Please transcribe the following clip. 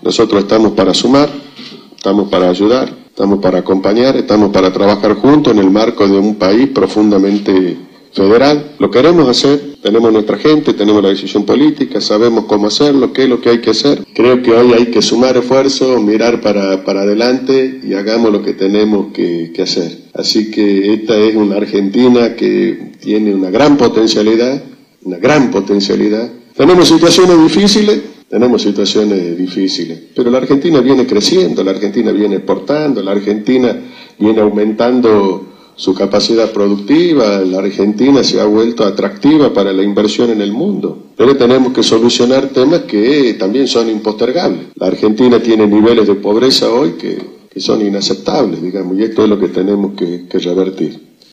Nosotros estamos para sumar, estamos para ayudar, estamos para acompañar, estamos para trabajar juntos en el marco de un país profundamente federal. Lo queremos hacer, tenemos nuestra gente, tenemos la decisión política, sabemos cómo hacerlo, qué es lo que hay que hacer. Creo que hoy hay que sumar esfuerzos, mirar para adelante y hagamos lo que tenemos que hacer. Así que esta es una Argentina que tiene una gran potencialidad. Tenemos situaciones difíciles, pero la Argentina viene creciendo, la Argentina viene exportando, la Argentina viene aumentando su capacidad productiva, la Argentina se ha vuelto atractiva para la inversión en el mundo. Pero tenemos que solucionar temas que también son impostergables. La Argentina tiene niveles de pobreza hoy que son inaceptables, digamos, y esto es lo que tenemos que revertir.